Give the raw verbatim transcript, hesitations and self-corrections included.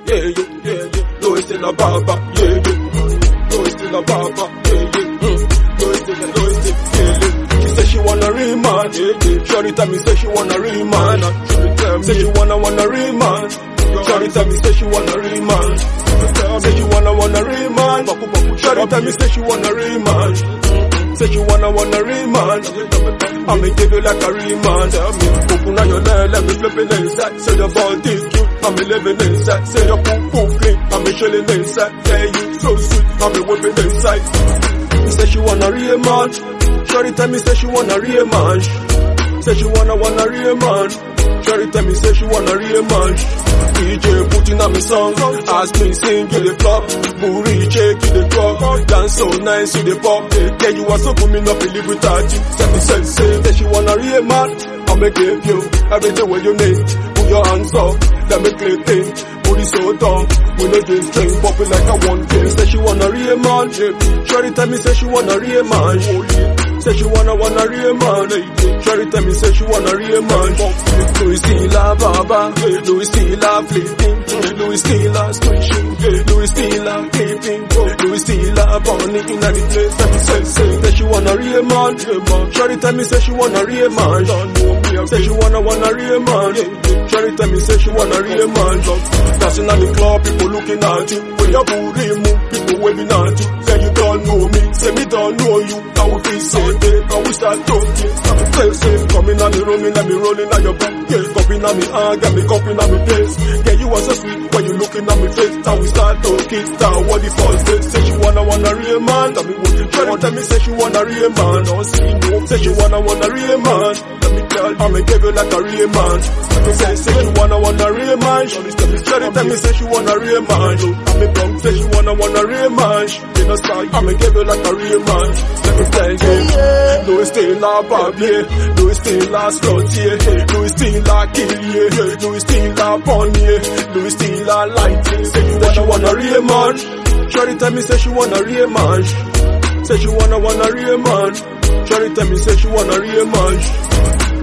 yeah, yeah, yeah, yeah. No, it's still a baba, yeah, yeah. No, it's still a baba, yeah, yeah. Mm. No, it's still, no, it's still, yeah, yeah. She said she wanna remand, yeah, yeah. Shorty tell me say she wanna remand. Shorty tell me say she wanna wanna remand. Shorty tell me say she wanna remand. Say she wanna wanna remand. Shorty tell me say she wanna remand. Say she wanna wanna remand. I'ma give you like a remand. Open on your leg, let me flip it inside. Say your body's cute, I'm living inside. Say your poo poo clean, I'm chilling inside. Yeah, you so sweet, I'm whipping inside. Say she wanna remand. Shorty tell me say she wanna remand. Say she wanna wanna remand. Shorty tell me say she wanna remand. D J putting on me song, ask me sing you the flop, booty shake you the drop, dance so nice you the pop. Yeah, you are so booming up, believe without you. Tell me say say that she wanna remand. I'ma give you everything what you need. Put your hands up, let me click in. Booty so dumb, we know this string popping like a one thing. Say she wanna remand. Shorty tell me say she wanna remand. Say she wanna wanna remand. Shorty tell me say she wanna remand. Louis Stila baba, Louis Stila flipping, Louis Stila squishing, Louis Stila clipping, Louis Stila bunny in the place. Tell me say say that she wanna remand. Shorty tell me say she wanna remand. Say she wanna wanna remand. Shorty tell me say she wanna remand. Dancing at the club, people looking at you. When your booty move, people waving at you. Say you don't know me, say me don't know you. I will feel so dead, I will start talking. I'm a safe, coming on me, rolling on me, rolling on your back. Yeah, cupping on me, ah, got me cupping on me face. Yeah, you are so sweet when you looking at me face. Now we start talking, down what the first date. Say she wanna wanna real man. Tell me what you try to tell me, say she wanna real man. Don't see no, say she wanna wanna real man. Let me tell, I'ma give you like a real man. Let me say, say she wanna wanna real man. Tell me, tell me, say she wanna real man. I'm a drunk, say she wanna wanna real man. You know, style, I'ma give you like a real man. Let me tell you, Louis Stila baby, Louis Stila slut, yeah, Louis Stila kill, yeah, Louis Stila pun, yeah, Louis Stila lighting. Say you wanna wanna real man. Shorty tell me say she wanna real man. Say she wanna wanna real man. Shorty tell me say she wanna real man.